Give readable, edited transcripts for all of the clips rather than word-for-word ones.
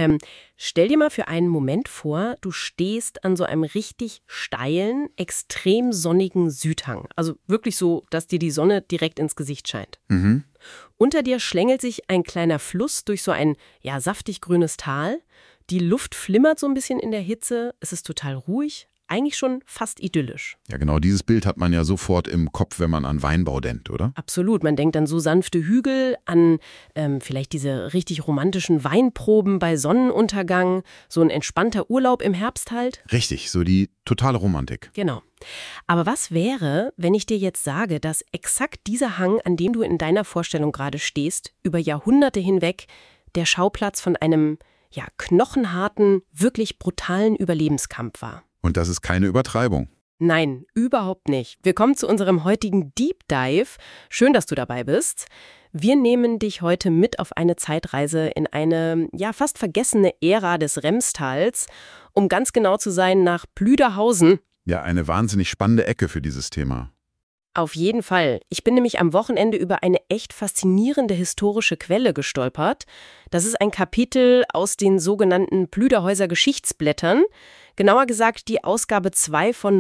Stell dir mal für einen Moment vor, du stehst an so einem richtig steilen, extrem sonnigen Südhang. Also wirklich so, dass dir die Sonne direkt ins Gesicht scheint. Mhm. Unter dir schlängelt sich ein kleiner Fluss durch so ein, ja, saftig grünes Tal. Die Luft flimmert so ein bisschen in der Hitze. Es ist total ruhig. Eigentlich schon fast idyllisch. Ja, genau, dieses Bild hat man ja sofort im Kopf, wenn man an Weinbau denkt, oder? Absolut. Man denkt an so sanfte Hügel, an vielleicht diese richtig romantischen Weinproben bei Sonnenuntergang, so ein entspannter Urlaub im Herbst halt. Richtig, so die totale Romantik. Genau. Aber was wäre, wenn ich dir jetzt sage, dass exakt dieser Hang, an dem du in deiner Vorstellung gerade stehst, über Jahrhunderte hinweg der Schauplatz von einem, ja, knochenharten, wirklich brutalen Überlebenskampf war? Und das ist keine Übertreibung. Nein, überhaupt nicht. Wir kommen zu unserem heutigen Deep Dive. Schön, dass du dabei bist. Wir nehmen dich heute mit auf eine Zeitreise in eine, ja, fast vergessene Ära des Remstals, um ganz genau zu sein, nach Plüderhausen. Ja, eine wahnsinnig spannende Ecke für dieses Thema. Auf jeden Fall. Ich bin nämlich am Wochenende über eine echt faszinierende historische Quelle gestolpert. Das ist ein Kapitel aus den sogenannten Plüderhäuser Geschichtsblättern. Genauer gesagt die Ausgabe 2 von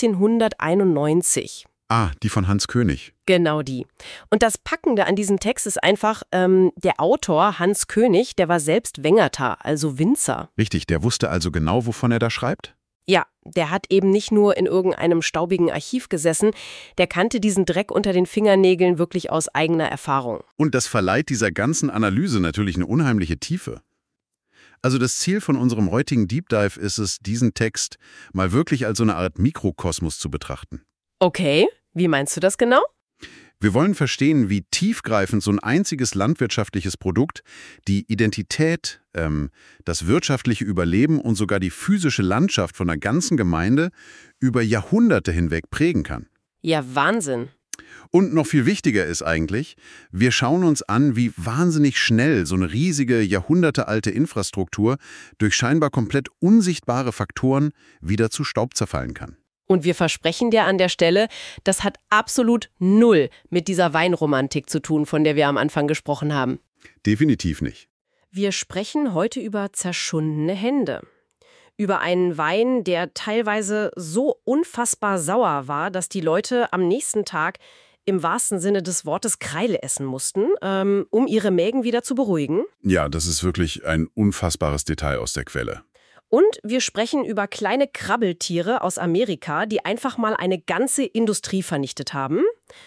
1991. Ah, die von Hans König. Genau die. Und das Packende an diesem Text ist einfach, der Autor Hans König, der war selbst Wengerter, also Winzer. Richtig, der wusste also genau, wovon er da schreibt? Ja, der hat eben nicht nur in irgendeinem staubigen Archiv gesessen, der kannte diesen Dreck unter den Fingernägeln wirklich aus eigener Erfahrung. Und das verleiht dieser ganzen Analyse natürlich eine unheimliche Tiefe. Also das Ziel von unserem heutigen Deep Dive ist es, diesen Text mal wirklich als so eine Art Mikrokosmos zu betrachten. Okay, wie meinst du das genau? Wir wollen verstehen, wie tiefgreifend so ein einziges landwirtschaftliches Produkt die Identität, das wirtschaftliche Überleben und sogar die physische Landschaft von einer ganzen Gemeinde über Jahrhunderte hinweg prägen kann. Ja, Wahnsinn. Und noch viel wichtiger ist eigentlich, wir schauen uns an, wie wahnsinnig schnell so eine riesige, jahrhundertealte Infrastruktur durch scheinbar komplett unsichtbare Faktoren wieder zu Staub zerfallen kann. Und wir versprechen dir an der Stelle, das hat absolut null mit dieser Weinromantik zu tun, von der wir am Anfang gesprochen haben. Definitiv nicht. Wir sprechen heute über zerschundene Hände. Über einen Wein, der teilweise so unfassbar sauer war, dass die Leute am nächsten Tag im wahrsten Sinne des Wortes Kreile essen mussten, um ihre Mägen wieder zu beruhigen. Ja, das ist wirklich ein unfassbares Detail aus der Quelle. Und wir sprechen über kleine Krabbeltiere aus Amerika, die einfach mal eine ganze Industrie vernichtet haben.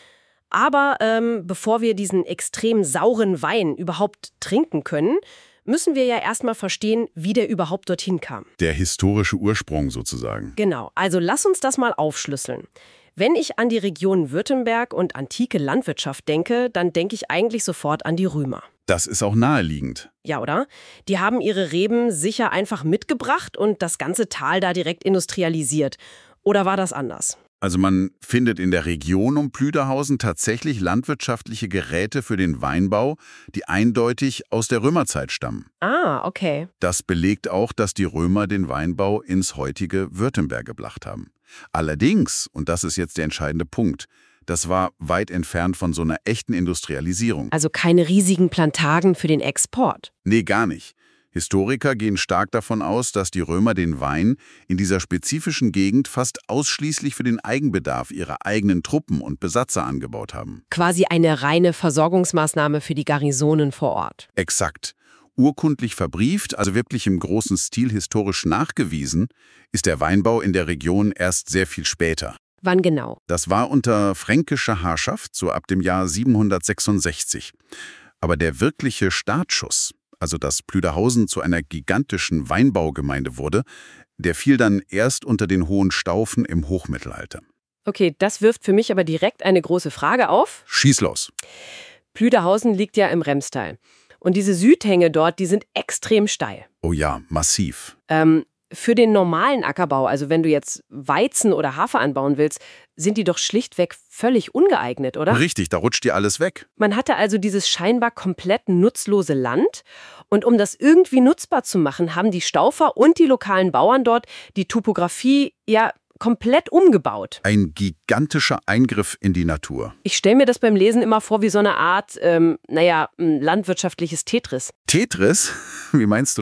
Aber bevor wir diesen extrem sauren Wein überhaupt trinken können, müssen wir ja erstmal verstehen, wie der überhaupt dorthin kam. Der historische Ursprung sozusagen. Genau, also lass uns das mal aufschlüsseln. Wenn ich an die Region Württemberg und antike Landwirtschaft denke, dann denke ich eigentlich sofort an die Römer. Das ist auch naheliegend. Ja, oder? Die haben ihre Reben sicher einfach mitgebracht und das ganze Tal da direkt industrialisiert. Oder war das anders? Also man findet in der Region um Plüderhausen tatsächlich landwirtschaftliche Geräte für den Weinbau, die eindeutig aus der Römerzeit stammen. Ah, okay. Das belegt auch, dass die Römer den Weinbau ins heutige Württemberg gebracht haben. Allerdings, und das ist jetzt der entscheidende Punkt, das war weit entfernt von so einer echten Industrialisierung. Also keine riesigen Plantagen für den Export. Nee, gar nicht. Historiker gehen stark davon aus, dass die Römer den Wein in dieser spezifischen Gegend fast ausschließlich für den Eigenbedarf ihrer eigenen Truppen und Besatzer angebaut haben. Quasi eine reine Versorgungsmaßnahme für die Garnisonen vor Ort. Exakt. Urkundlich verbrieft, also wirklich im großen Stil historisch nachgewiesen, ist der Weinbau in der Region erst sehr viel später. Wann genau? Das war unter fränkischer Herrschaft, so ab dem Jahr 766. Aber der wirkliche Startschuss, also dass Plüderhausen zu einer gigantischen Weinbaugemeinde wurde, der fiel dann erst unter den Hohenstaufen im Hochmittelalter. Okay, das wirft für mich aber direkt eine große Frage auf. Schieß los. Plüderhausen liegt ja im Remstal. Und diese Südhänge dort, die sind extrem steil. Oh ja, massiv. Für den normalen Ackerbau, also wenn du jetzt Weizen oder Hafer anbauen willst, sind die doch schlichtweg völlig ungeeignet, oder? Richtig, da rutscht dir alles weg. Man hatte also dieses scheinbar komplett nutzlose Land. Und um das irgendwie nutzbar zu machen, haben die Staufer und die lokalen Bauern dort die Topographie ja komplett umgebaut. Ein gigantischer Eingriff in die Natur. Ich stelle mir das beim Lesen immer vor wie so eine Art, ein landwirtschaftliches Tetris. Tetris? Wie meinst du das?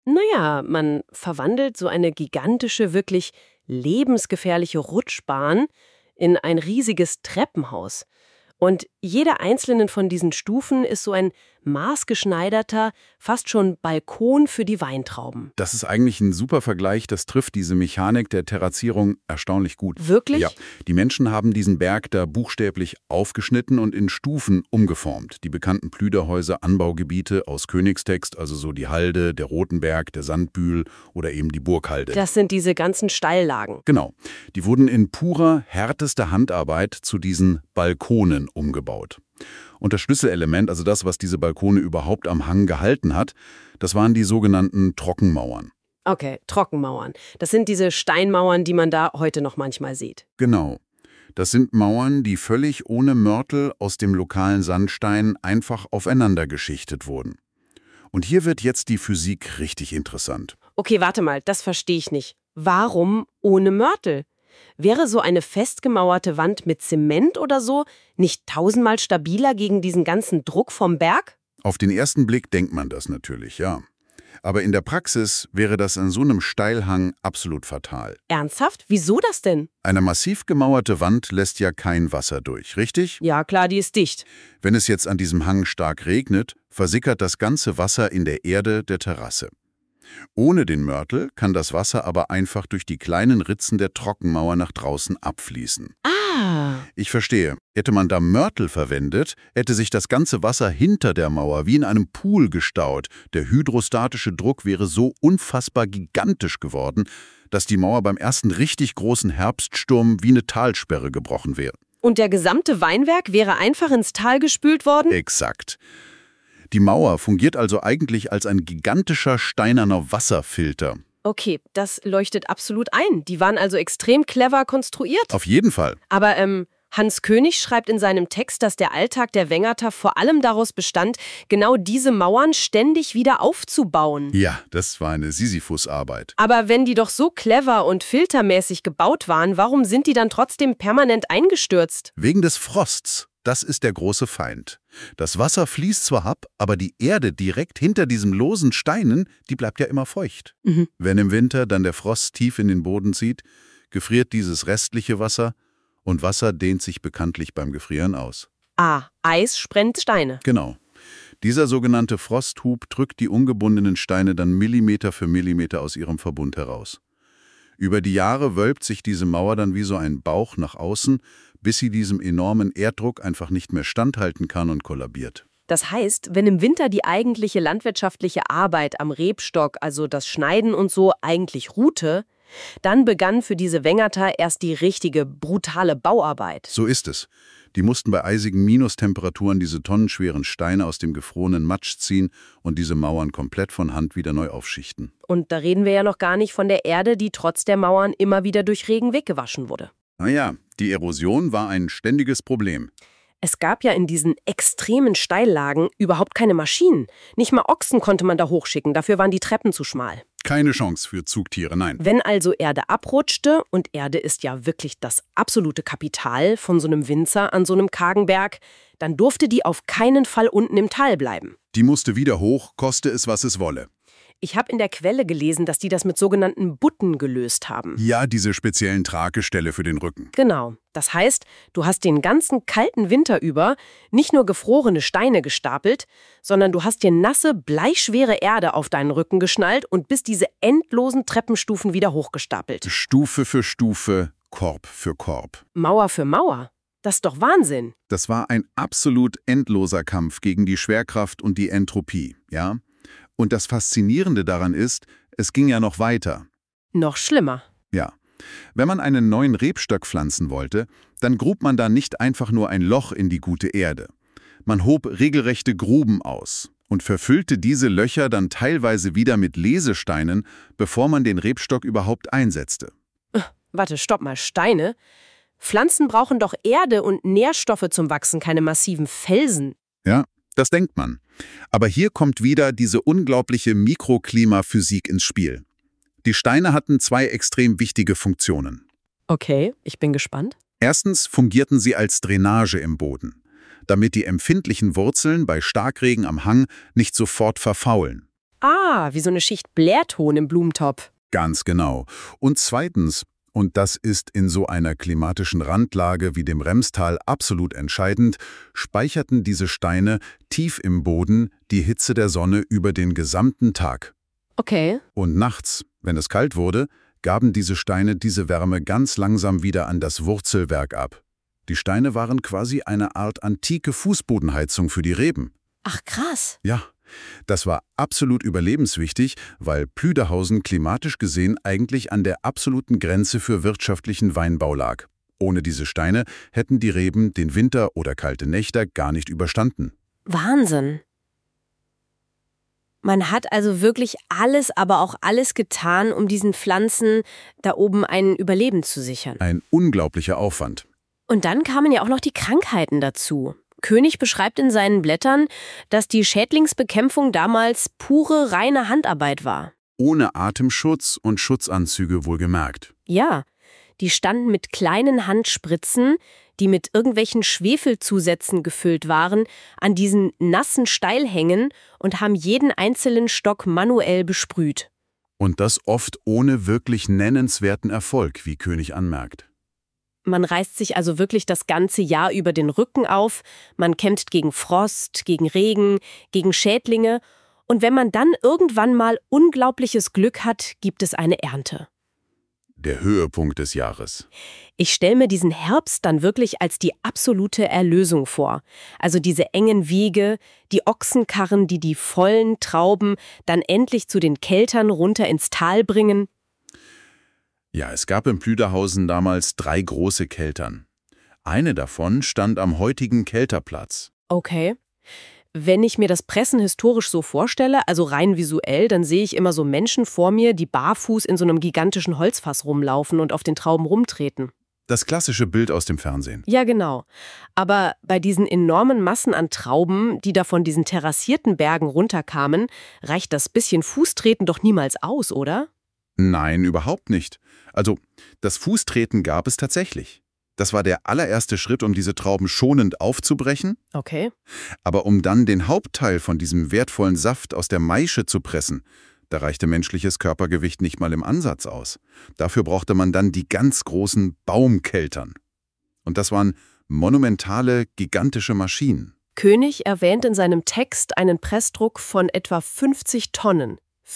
Naja, man verwandelt so eine gigantische, wirklich lebensgefährliche Rutschbahn in ein riesiges Treppenhaus. Und jede einzelne von diesen Stufen ist so ein maßgeschneiderter, fast schon Balkon für die Weintrauben. Das ist eigentlich ein super Vergleich, das trifft diese Mechanik der Terrassierung erstaunlich gut. Wirklich? Ja, die Menschen haben diesen Berg da buchstäblich aufgeschnitten und in Stufen umgeformt. Die bekannten Plüderhäuser, Anbaugebiete aus Königstext, also so die Halde, der Rotenberg, der Sandbühl oder eben die Burghalde. Das sind diese ganzen Steillagen. Genau, die wurden in purer, härtester Handarbeit zu diesen Balkonen umgebaut. Und das Schlüsselelement, also das, was diese Balkone überhaupt am Hang gehalten hat, das waren die sogenannten Trockenmauern. Okay, Trockenmauern. Das sind diese Steinmauern, die man da heute noch manchmal sieht. Genau. Das sind Mauern, die völlig ohne Mörtel aus dem lokalen Sandstein einfach aufeinander geschichtet wurden. Und hier wird jetzt die Physik richtig interessant. Okay, warte mal, das verstehe ich nicht. Warum ohne Mörtel? Wäre so eine festgemauerte Wand mit Zement oder so nicht tausendmal stabiler gegen diesen ganzen Druck vom Berg? Auf den ersten Blick denkt man das natürlich, ja. Aber in der Praxis wäre das an so einem Steilhang absolut fatal. Ernsthaft? Wieso das denn? Eine massiv gemauerte Wand lässt ja kein Wasser durch, richtig? Ja, klar, die ist dicht. Wenn es jetzt an diesem Hang stark regnet, versickert das ganze Wasser in der Erde der Terrasse. Ohne den Mörtel kann das Wasser aber einfach durch die kleinen Ritzen der Trockenmauer nach draußen abfließen. Ah. Ich verstehe. Hätte man da Mörtel verwendet, hätte sich das ganze Wasser hinter der Mauer wie in einem Pool gestaut. Der hydrostatische Druck wäre so unfassbar gigantisch geworden, dass die Mauer beim ersten richtig großen Herbststurm wie eine Talsperre gebrochen wäre. Und der gesamte Weinberg wäre einfach ins Tal gespült worden? Exakt. Die Mauer fungiert also eigentlich als ein gigantischer steinerner Wasserfilter. Okay, das leuchtet absolut ein. Die waren also extrem clever konstruiert. Auf jeden Fall. Aber Hans König schreibt in seinem Text, dass der Alltag der Wengerter vor allem daraus bestand, genau diese Mauern ständig wieder aufzubauen. Ja, das war eine Sisyphus-Arbeit. Aber wenn die doch so clever und filtermäßig gebaut waren, warum sind die dann trotzdem permanent eingestürzt? Wegen des Frosts. Das ist der große Feind. Das Wasser fließt zwar ab, aber die Erde direkt hinter diesen losen Steinen, die bleibt ja immer feucht. Wenn im Winter dann der Frost tief in den Boden zieht, gefriert dieses restliche Wasser und Wasser dehnt sich bekanntlich beim Gefrieren aus. Ah, Eis sprengt Steine. Genau. Dieser sogenannte Frosthub drückt die ungebundenen Steine dann Millimeter für Millimeter aus ihrem Verbund heraus. Über die Jahre wölbt sich diese Mauer dann wie so ein Bauch nach außen, bis sie diesem enormen Erddruck einfach nicht mehr standhalten kann und kollabiert. Das heißt, wenn im Winter die eigentliche landwirtschaftliche Arbeit am Rebstock, also das Schneiden und so, eigentlich ruhte, dann begann für diese Wengerter erst die richtige, brutale Bauarbeit. So ist es. Die mussten bei eisigen Minustemperaturen diese tonnenschweren Steine aus dem gefrorenen Matsch ziehen und diese Mauern komplett von Hand wieder neu aufschichten. Und da reden wir ja noch gar nicht von der Erde, die trotz der Mauern immer wieder durch Regen weggewaschen wurde. Naja, die Erosion war ein ständiges Problem. Es gab ja in diesen extremen Steillagen überhaupt keine Maschinen. Nicht mal Ochsen konnte man da hochschicken, dafür waren die Treppen zu schmal. Keine Chance für Zugtiere, nein. Wenn also Erde abrutschte, und Erde ist ja wirklich das absolute Kapital von so einem Winzer an so einem kargen Berg, dann durfte die auf keinen Fall unten im Tal bleiben. Die musste wieder hoch, koste es, was es wolle. Ich habe in der Quelle gelesen, dass die das mit sogenannten Butten gelöst haben. Ja, diese speziellen Tragestelle für den Rücken. Genau. Das heißt, du hast den ganzen kalten Winter über nicht nur gefrorene Steine gestapelt, sondern du hast dir nasse, bleischwere Erde auf deinen Rücken geschnallt und bist diese endlosen Treppenstufen wieder hochgestapelt. Stufe für Stufe, Korb für Korb. Mauer für Mauer. Das ist doch Wahnsinn. Das war ein absolut endloser Kampf gegen die Schwerkraft und die Entropie, ja? Und das Faszinierende daran ist, es ging ja noch weiter. Noch schlimmer. Ja. Wenn man einen neuen Rebstock pflanzen wollte, dann grub man da nicht einfach nur ein Loch in die gute Erde. Man hob regelrechte Gruben aus und verfüllte diese Löcher dann teilweise wieder mit Lesesteinen, bevor man den Rebstock überhaupt einsetzte. Warte, stopp mal, Steine? Pflanzen brauchen doch Erde und Nährstoffe zum Wachsen, keine massiven Felsen. Ja, das denkt man. Aber hier kommt wieder diese unglaubliche Mikroklimaphysik ins Spiel. Die Steine hatten zwei extrem wichtige Funktionen. Okay, ich bin gespannt. Erstens fungierten sie als Drainage im Boden, damit die empfindlichen Wurzeln bei Starkregen am Hang nicht sofort verfaulen. Ah, wie so eine Schicht Blähton im Blumentopf. Ganz genau. Und zweitens, und das ist in so einer klimatischen Randlage wie dem Remstal absolut entscheidend, speicherten diese Steine tief im Boden die Hitze der Sonne über den gesamten Tag. Okay. Und nachts, wenn es kalt wurde, gaben diese Steine diese Wärme ganz langsam wieder an das Wurzelwerk ab. Die Steine waren quasi eine Art antike Fußbodenheizung für die Reben. Ach, krass. Ja, das war absolut überlebenswichtig, weil Plüderhausen klimatisch gesehen eigentlich an der absoluten Grenze für wirtschaftlichen Weinbau lag. Ohne diese Steine hätten die Reben den Winter oder kalte Nächte gar nicht überstanden. Wahnsinn. Man hat also wirklich alles, aber auch alles getan, um diesen Pflanzen da oben ein Überleben zu sichern. Ein unglaublicher Aufwand. Und dann kamen ja auch noch die Krankheiten dazu. König beschreibt in seinen Blättern, dass die Schädlingsbekämpfung damals pure, reine Handarbeit war. Ohne Atemschutz und Schutzanzüge wohlgemerkt. Ja, die standen mit kleinen Handspritzen, die mit irgendwelchen Schwefelzusätzen gefüllt waren, an diesen nassen Steilhängen und haben jeden einzelnen Stock manuell besprüht. Und das oft ohne wirklich nennenswerten Erfolg, wie König anmerkt. Man reißt sich also wirklich das ganze Jahr über den Rücken auf, man kämpft gegen Frost, gegen Regen, gegen Schädlinge und wenn man dann irgendwann mal unglaubliches Glück hat, gibt es eine Ernte. Der Höhepunkt des Jahres. Ich stelle mir diesen Herbst dann wirklich als die absolute Erlösung vor. Also diese engen Wege, die Ochsenkarren, die die vollen Trauben dann endlich zu den Keltern runter ins Tal bringen. Ja, es gab in Plüderhausen damals 3 große Keltern. Eine davon stand am heutigen Kelterplatz. Okay. Wenn ich mir das Pressen historisch so vorstelle, also rein visuell, dann sehe ich immer so Menschen vor mir, die barfuß in so einem gigantischen Holzfass rumlaufen und auf den Trauben rumtreten. Das klassische Bild aus dem Fernsehen. Ja, genau. Aber bei diesen enormen Massen an Trauben, die da von diesen terrassierten Bergen runterkamen, reicht das bisschen Fußtreten doch niemals aus, oder? Nein, überhaupt nicht. Also, das Fußtreten gab es tatsächlich. Das war der allererste Schritt, um diese Trauben schonend aufzubrechen. Okay. Aber um dann den Hauptteil von diesem wertvollen Saft aus der Maische zu pressen, da reichte menschliches Körpergewicht nicht mal im Ansatz aus. Dafür brauchte man dann die ganz großen Baumkeltern. Und das waren monumentale, gigantische Maschinen. König erwähnt in seinem Text einen Pressdruck von etwa 50 Tonnen.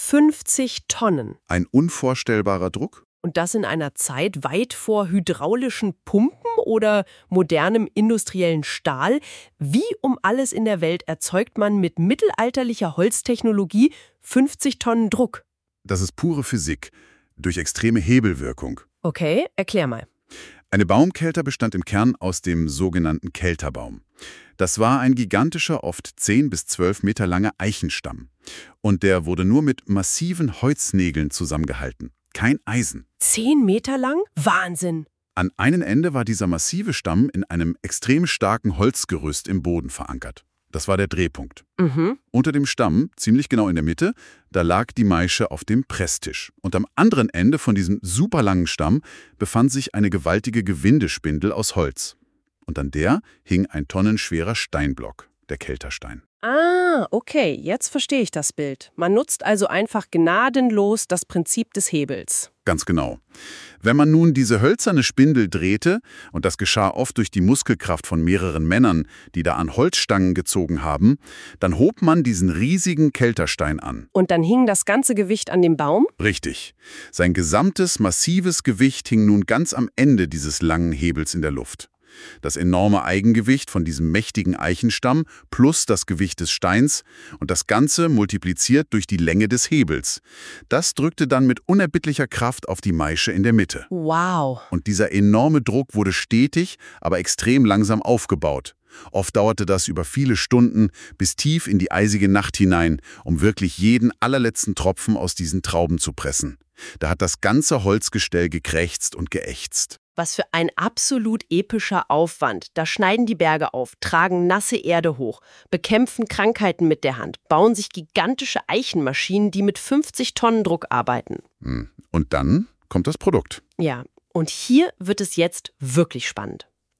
50 Tonnen. Ein unvorstellbarer Druck? Und das in einer Zeit weit vor hydraulischen Pumpen oder modernem industriellen Stahl. Wie um alles in der Welt erzeugt man mit mittelalterlicher Holztechnologie 50 Tonnen Druck? Das ist pure Physik, durch extreme Hebelwirkung. Okay, erklär mal. Eine Baumkelter bestand im Kern aus dem sogenannten Kelterbaum. Das war ein gigantischer, oft 10 bis 12 Meter langer Eichenstamm. Und der wurde nur mit massiven Holznägeln zusammengehalten. Kein Eisen. 10 Meter lang? Wahnsinn! An einem Ende war dieser massive Stamm in einem extrem starken Holzgerüst im Boden verankert. Das war der Drehpunkt. Unter dem Stamm, ziemlich genau in der Mitte, da lag die Maische auf dem Presstisch. Und am anderen Ende von diesem super langen Stamm befand sich eine gewaltige Gewindespindel aus Holz. Und an der hing ein tonnenschwerer Steinblock, der Kelterstein. Ah, okay, jetzt verstehe ich das Bild. Man nutzt also einfach gnadenlos das Prinzip des Hebels. Ganz genau. Wenn man nun diese hölzerne Spindel drehte, und das geschah oft durch die Muskelkraft von mehreren Männern, die da an Holzstangen gezogen haben, dann hob man diesen riesigen Kelterstein an. Und dann hing das ganze Gewicht an dem Baum? Richtig. Sein gesamtes, massives Gewicht hing nun ganz am Ende dieses langen Hebels in der Luft. Das enorme Eigengewicht von diesem mächtigen Eichenstamm plus das Gewicht des Steins und das Ganze multipliziert durch die Länge des Hebels. Das drückte dann mit unerbittlicher Kraft auf die Maische in der Mitte. Wow. Und dieser enorme Druck wurde stetig, aber extrem langsam aufgebaut. Oft dauerte das über viele Stunden bis tief in die eisige Nacht hinein, um wirklich jeden allerletzten Tropfen aus diesen Trauben zu pressen. Da hat das ganze Holzgestell gekrächzt und geächzt. Was für ein absolut epischer Aufwand. Da schneiden die Berge auf, tragen nasse Erde hoch, bekämpfen Krankheiten mit der Hand, bauen sich gigantische Eichenmaschinen, die mit 50 Tonnen Druck arbeiten. Und dann kommt das Produkt. Ja, und hier wird es jetzt wirklich spannend.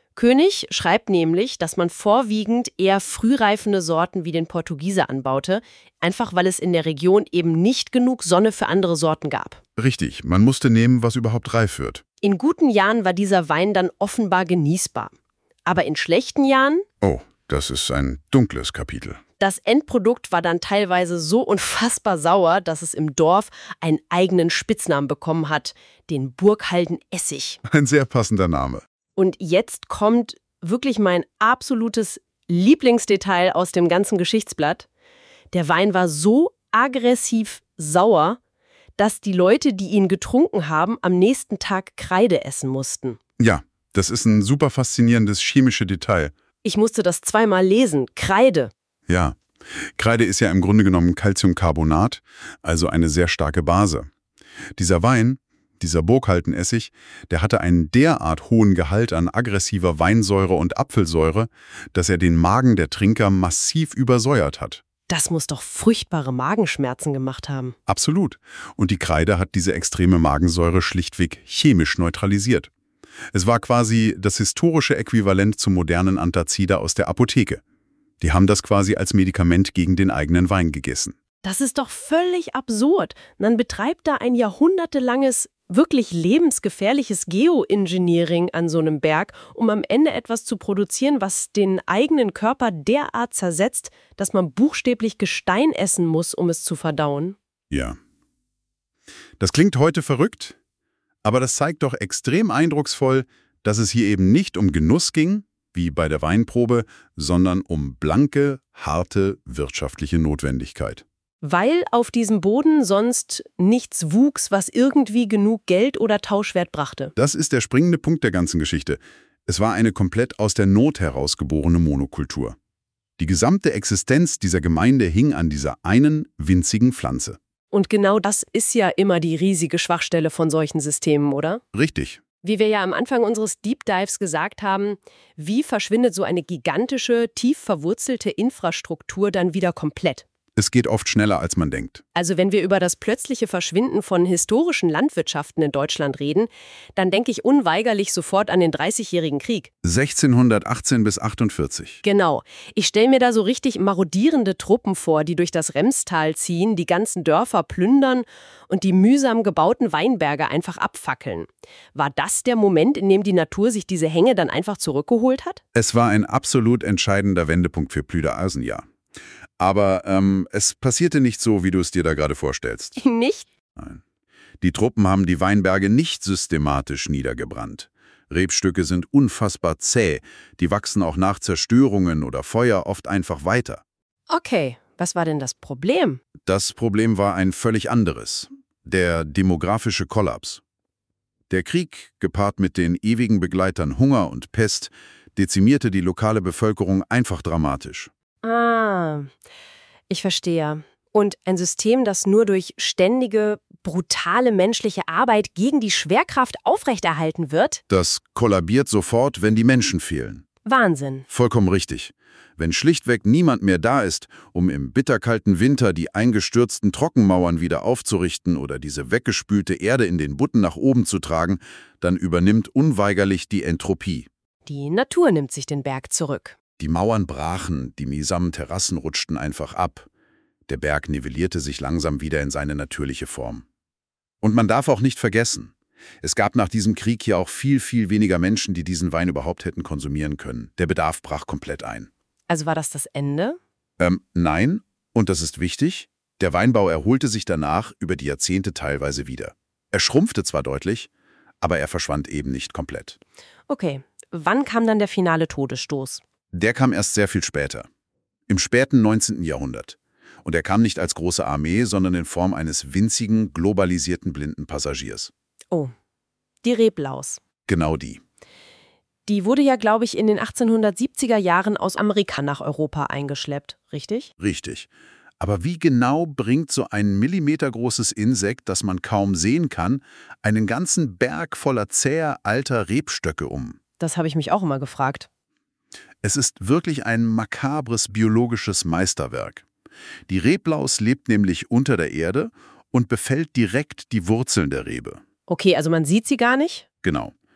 König schreibt nämlich, dass man vorwiegend eher frühreifende Sorten wie den Portugieser anbaute, einfach weil es in der Region eben nicht genug Sonne für andere Sorten gab. Richtig, man musste nehmen, was überhaupt reif wird. In guten Jahren war dieser Wein dann offenbar genießbar. Aber in schlechten Jahren? Oh, das ist ein dunkles Kapitel. Das Endprodukt war dann teilweise so unfassbar sauer, dass es im Dorf einen eigenen Spitznamen bekommen hat, den Burghalden-Essig. Ein sehr passender Name. Und jetzt kommt wirklich mein absolutes Lieblingsdetail aus dem ganzen Geschichtsblatt. Der Wein war so aggressiv sauer, dass die Leute, die ihn getrunken haben, am nächsten Tag Kreide essen mussten. Ja, das ist ein super faszinierendes chemisches Detail. Ich musste das zweimal lesen. Kreide. Ja, Kreide ist ja im Grunde genommen Calciumcarbonat, also eine sehr starke Base. Dieser Wein, dieser Burghalden-Essig, der hatte einen derart hohen Gehalt an aggressiver Weinsäure und Apfelsäure, dass er den Magen der Trinker massiv übersäuert hat. Das muss doch furchtbare Magenschmerzen gemacht haben. Absolut. Und die Kreide hat diese extreme Magensäure schlichtweg chemisch neutralisiert. Es war quasi das historische Äquivalent zum modernen Antazida aus der Apotheke. Die haben das quasi als Medikament gegen den eigenen Wein gegessen. Das ist doch völlig absurd. Man betreibt da ein jahrhundertelanges, wirklich lebensgefährliches Geoengineering an so einem Berg, um am Ende etwas zu produzieren, was den eigenen Körper derart zersetzt, dass man buchstäblich Gestein essen muss, um es zu verdauen. Ja. Das klingt heute verrückt, aber das zeigt doch extrem eindrucksvoll, dass es hier eben nicht um Genuss ging, wie bei der Weinprobe, sondern um blanke, harte wirtschaftliche Notwendigkeit. Weil auf diesem Boden sonst nichts wuchs, was irgendwie genug Geld oder Tauschwert brachte. Das ist der springende Punkt der ganzen Geschichte. Es war eine komplett aus der Not herausgeborene Monokultur. Die gesamte Existenz dieser Gemeinde hing an dieser einen winzigen Pflanze. Und genau das ist ja immer die riesige Schwachstelle von solchen Systemen, oder? Richtig. Wie wir ja am Anfang unseres Deep Dives gesagt haben, wie verschwindet so eine gigantische, tief verwurzelte Infrastruktur dann wieder komplett? Es geht oft schneller, als man denkt. Also wenn wir über das plötzliche Verschwinden von historischen Landwirtschaften in Deutschland reden, dann denke ich unweigerlich sofort an den 30-jährigen Krieg. 1618 bis 48. Genau. Ich stelle mir da so richtig marodierende Truppen vor, die durch das Remstal ziehen, die ganzen Dörfer plündern und die mühsam gebauten Weinberge einfach abfackeln. War das der Moment, in dem die Natur sich diese Hänge dann einfach zurückgeholt hat? Es war ein absolut entscheidender Wendepunkt für Plüderhausen, ja. Aber es passierte nicht so, wie du es dir da gerade vorstellst. Nicht? Nein. Die Truppen haben die Weinberge nicht systematisch niedergebrannt. Rebstücke sind unfassbar zäh. Die wachsen auch nach Zerstörungen oder Feuer oft einfach weiter. Okay, was war denn das Problem? Das Problem war ein völlig anderes. Der demografische Kollaps. Der Krieg, gepaart mit den ewigen Begleitern Hunger und Pest, dezimierte die lokale Bevölkerung einfach dramatisch. Ah, ich verstehe. Und ein System, das nur durch ständige, brutale menschliche Arbeit gegen die Schwerkraft aufrechterhalten wird? Das kollabiert sofort, wenn die Menschen fehlen. Wahnsinn. Vollkommen richtig. Wenn schlichtweg niemand mehr da ist, um im bitterkalten Winter die eingestürzten Trockenmauern wieder aufzurichten oder diese weggespülte Erde in den Butten nach oben zu tragen, dann übernimmt unweigerlich die Entropie. Die Natur nimmt sich den Berg zurück. Die Mauern brachen, die miesamen Terrassen rutschten einfach ab. Der Berg nivellierte sich langsam wieder in seine natürliche Form. Und man darf auch nicht vergessen, es gab nach diesem Krieg hier auch viel, viel weniger Menschen, die diesen Wein überhaupt hätten konsumieren können. Der Bedarf brach komplett ein. Also war das Ende? Nein, und das ist wichtig, der Weinbau erholte sich danach über die Jahrzehnte teilweise wieder. Er schrumpfte zwar deutlich, aber er verschwand eben nicht komplett. Okay, wann kam dann der finale Todesstoß? Der kam erst sehr viel später, im späten 19. Jahrhundert. Und er kam nicht als große Armee, sondern in Form eines winzigen, globalisierten blinden Passagiers. Oh, die Reblaus. Genau die. Die wurde ja, glaube ich, in den 1870er Jahren aus Amerika nach Europa eingeschleppt, richtig? Richtig. Aber wie genau bringt so ein millimetergroßes Insekt, das man kaum sehen kann, einen ganzen Berg voller zäher alter Rebstöcke um? Das habe ich mich auch immer gefragt. Es ist wirklich ein makabres biologisches Meisterwerk. Die Reblaus lebt nämlich unter der Erde und befällt direkt die Wurzeln der Rebe. Okay, also man sieht sie gar nicht? Genau.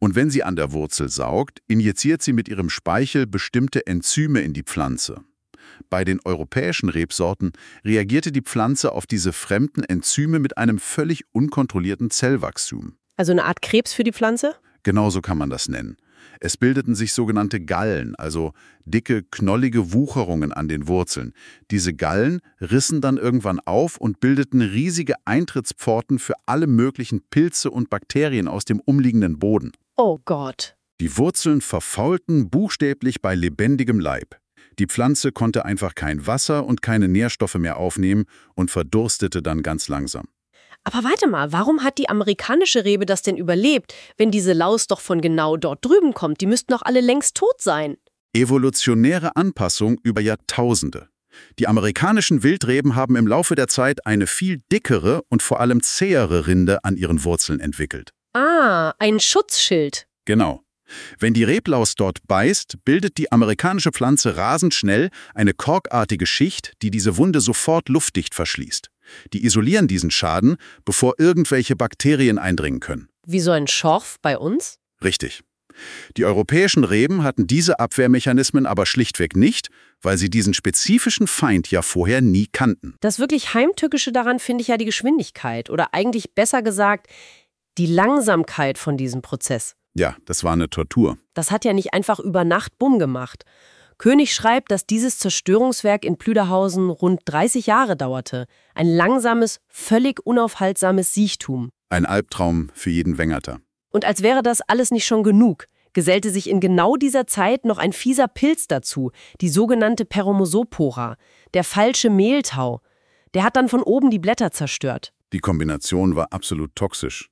Und wenn sie an der Wurzel saugt, injiziert sie mit ihrem Speichel bestimmte Enzyme in die Pflanze. Bei den europäischen Rebsorten reagierte die Pflanze auf diese fremden Enzyme mit einem völlig unkontrollierten Zellwachstum. Also eine Art Krebs für die Pflanze? Genauso kann man das nennen. Es bildeten sich sogenannte Gallen, also dicke, knollige Wucherungen an den Wurzeln. Diese Gallen rissen dann irgendwann auf und bildeten riesige Eintrittspforten für alle möglichen Pilze und Bakterien aus dem umliegenden Boden. Oh Gott. Die Wurzeln verfaulten buchstäblich bei lebendigem Leib. Die Pflanze konnte einfach kein Wasser und keine Nährstoffe mehr aufnehmen und verdurstete dann ganz langsam. Aber warte mal, warum hat die amerikanische Rebe das denn überlebt, wenn diese Laus doch von genau dort drüben kommt? Die müssten doch alle längst tot sein. Evolutionäre Anpassung über Jahrtausende. Die amerikanischen Wildreben haben im Laufe der Zeit eine viel dickere und vor allem zähere Rinde an ihren Wurzeln entwickelt. Ah, ein Schutzschild. Genau. Wenn die Reblaus dort beißt, bildet die amerikanische Pflanze rasend schnell eine korkartige Schicht, die diese Wunde sofort luftdicht verschließt. Die isolieren diesen Schaden, bevor irgendwelche Bakterien eindringen können. Wie so ein Schorf bei uns? Richtig. Die europäischen Reben hatten diese Abwehrmechanismen aber schlichtweg nicht, weil sie diesen spezifischen Feind ja vorher nie kannten. Das wirklich Heimtückische daran finde ich ja die Geschwindigkeit oder eigentlich besser gesagt die Langsamkeit von diesem Prozess. Ja, das war eine Tortur. Das hat ja nicht einfach über Nacht Bumm gemacht. König schreibt, dass dieses Zerstörungswerk in Plüderhausen rund 30 Jahre dauerte. Ein langsames, völlig unaufhaltsames Siechtum. Ein Albtraum für jeden Wengerter. Und als wäre das alles nicht schon genug, gesellte sich in genau dieser Zeit noch ein fieser Pilz dazu, die sogenannte Peromosopora, der falsche Mehltau. Der hat dann von oben die Blätter zerstört. Die Kombination war absolut toxisch.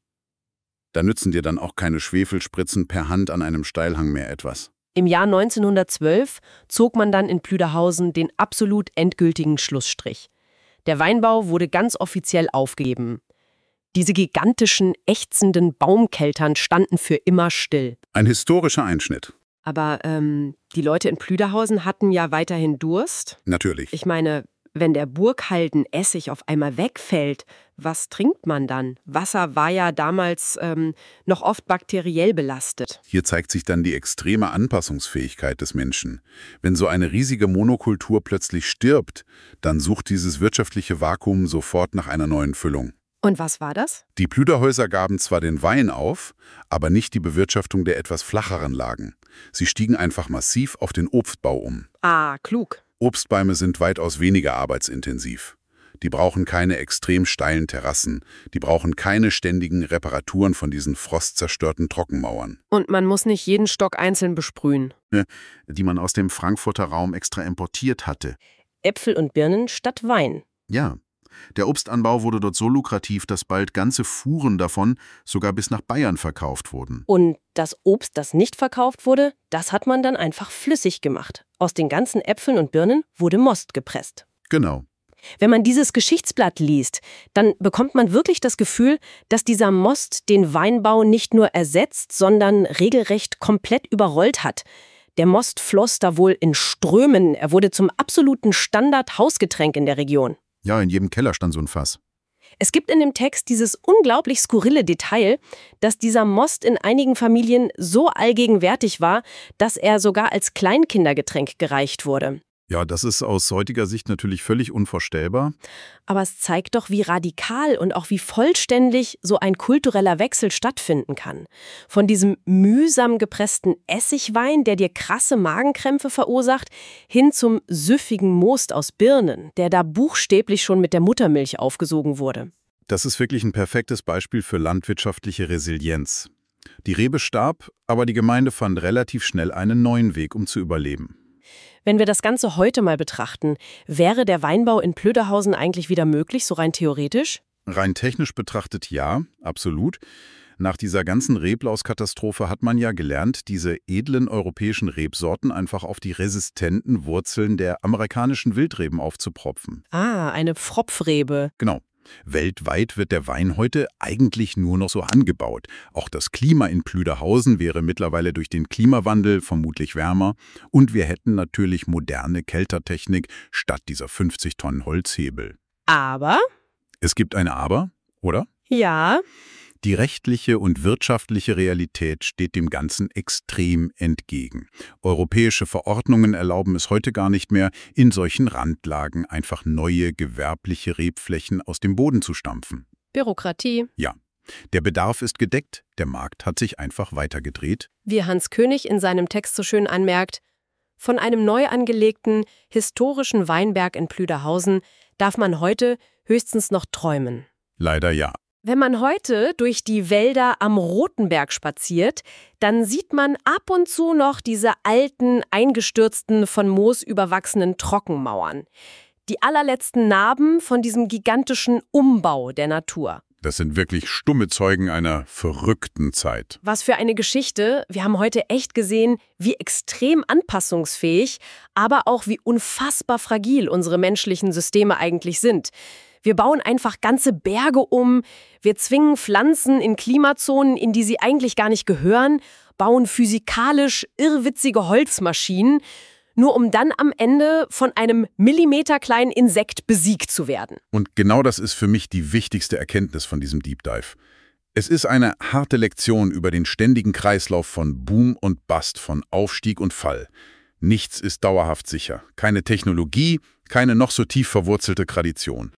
Da nützen dir dann auch keine Schwefelspritzen per Hand an einem Steilhang mehr etwas. Im Jahr 1912 zog man dann in Plüderhausen den absolut endgültigen Schlussstrich. Der Weinbau wurde ganz offiziell aufgegeben. Diese gigantischen, ächzenden Baumkeltern standen für immer still. Ein historischer Einschnitt. Aber die Leute in Plüderhausen hatten ja weiterhin Durst. Natürlich. Ich meine, wenn der Burghalden-Essig auf einmal wegfällt, was trinkt man dann? Wasser war ja damals noch oft bakteriell belastet. Hier zeigt sich dann die extreme Anpassungsfähigkeit des Menschen. Wenn so eine riesige Monokultur plötzlich stirbt, dann sucht dieses wirtschaftliche Vakuum sofort nach einer neuen Füllung. Und was war das? Die Plüderhäuser gaben zwar den Wein auf, aber nicht die Bewirtschaftung der etwas flacheren Lagen. Sie stiegen einfach massiv auf den Obstbau um. Ah, klug. Obstbäume sind weitaus weniger arbeitsintensiv. Die brauchen keine extrem steilen Terrassen, die brauchen keine ständigen Reparaturen von diesen frostzerstörten Trockenmauern. Und man muss nicht jeden Stock einzeln besprühen. Die man aus dem Frankfurter Raum extra importiert hatte. Äpfel und Birnen statt Wein. Ja, der Obstanbau wurde dort so lukrativ, dass bald ganze Fuhren davon sogar bis nach Bayern verkauft wurden. Und das Obst, das nicht verkauft wurde, das hat man dann einfach flüssig gemacht. Aus den ganzen Äpfeln und Birnen wurde Most gepresst. Genau. Wenn man dieses Geschichtsblatt liest, dann bekommt man wirklich das Gefühl, dass dieser Most den Weinbau nicht nur ersetzt, sondern regelrecht komplett überrollt hat. Der Most floss da wohl in Strömen. Er wurde zum absoluten Standard-Hausgetränk in der Region. Ja, in jedem Keller stand so ein Fass. Es gibt in dem Text dieses unglaublich skurrile Detail, dass dieser Most in einigen Familien so allgegenwärtig war, dass er sogar als Kleinkindergetränk gereicht wurde. Ja, das ist aus heutiger Sicht natürlich völlig unvorstellbar. Aber es zeigt doch, wie radikal und auch wie vollständig so ein kultureller Wechsel stattfinden kann. Von diesem mühsam gepressten Essigwein, der dir krasse Magenkrämpfe verursacht, hin zum süffigen Most aus Birnen, der da buchstäblich schon mit der Muttermilch aufgesogen wurde. Das ist wirklich ein perfektes Beispiel für landwirtschaftliche Resilienz. Die Rebe starb, aber die Gemeinde fand relativ schnell einen neuen Weg, um zu überleben. Wenn wir das Ganze heute mal betrachten, wäre der Weinbau in Plüderhausen eigentlich wieder möglich, so rein theoretisch? Rein technisch betrachtet ja, absolut. Nach dieser ganzen Reblaus-Katastrophe hat man ja gelernt, diese edlen europäischen Rebsorten einfach auf die resistenten Wurzeln der amerikanischen Wildreben aufzupropfen. Ah, eine Pfropfrebe. Genau. Weltweit wird der Wein heute eigentlich nur noch so angebaut. Auch das Klima in Plüderhausen wäre mittlerweile durch den Klimawandel vermutlich wärmer. Und wir hätten natürlich moderne Keltertechnik statt dieser 50 Tonnen Holzhebel. Aber? Es gibt ein Aber, oder? Ja. Die rechtliche und wirtschaftliche Realität steht dem Ganzen extrem entgegen. Europäische Verordnungen erlauben es heute gar nicht mehr, in solchen Randlagen einfach neue gewerbliche Rebflächen aus dem Boden zu stampfen. Bürokratie. Ja, der Bedarf ist gedeckt, der Markt hat sich einfach weitergedreht. Wie Hans König in seinem Text so schön anmerkt, von einem neu angelegten, historischen Weinberg in Plüderhausen darf man heute höchstens noch träumen. Leider ja. Wenn man heute durch die Wälder am Rotenberg spaziert, dann sieht man ab und zu noch diese alten, eingestürzten, von Moos überwachsenen Trockenmauern. Die allerletzten Narben von diesem gigantischen Umbau der Natur. Das sind wirklich stumme Zeugen einer verrückten Zeit. Was für eine Geschichte. Wir haben heute echt gesehen, wie extrem anpassungsfähig, aber auch wie unfassbar fragil unsere menschlichen Systeme eigentlich sind. Wir bauen einfach ganze Berge um, wir zwingen Pflanzen in Klimazonen, in die sie eigentlich gar nicht gehören, bauen physikalisch irrwitzige Holzmaschinen, nur um dann am Ende von einem millimeterkleinen Insekt besiegt zu werden. Und genau das ist für mich die wichtigste Erkenntnis von diesem Deep Dive. Es ist eine harte Lektion über den ständigen Kreislauf von Boom und Bust, von Aufstieg und Fall. Nichts ist dauerhaft sicher. Keine Technologie, keine noch so tief verwurzelte Tradition.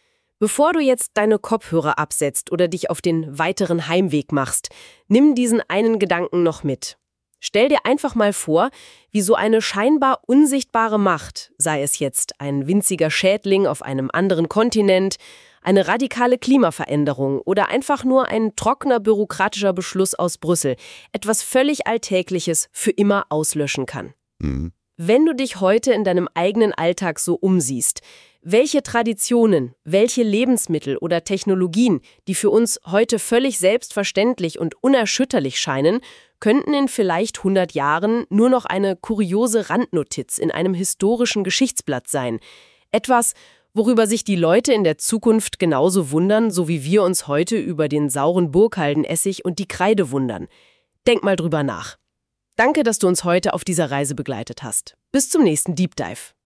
Bevor du jetzt deine Kopfhörer absetzt oder dich auf den weiteren Heimweg machst, nimm diesen einen Gedanken noch mit. Stell dir einfach mal vor, wie so eine scheinbar unsichtbare Macht, sei es jetzt ein winziger Schädling auf einem anderen Kontinent, eine radikale Klimaveränderung oder einfach nur ein trockener bürokratischer Beschluss aus Brüssel, etwas völlig Alltägliches für immer auslöschen kann. Wenn du dich heute in deinem eigenen Alltag so umsiehst, welche Traditionen, welche Lebensmittel oder Technologien, die für uns heute völlig selbstverständlich und unerschütterlich scheinen, könnten in vielleicht 100 Jahren nur noch eine kuriose Randnotiz in einem historischen Geschichtsblatt sein. Etwas, worüber sich die Leute in der Zukunft genauso wundern, so wie wir uns heute über den sauren Burghaldenessig und die Kreide wundern. Denk mal drüber nach. Danke, dass du uns heute auf dieser Reise begleitet hast. Bis zum nächsten Deep Dive.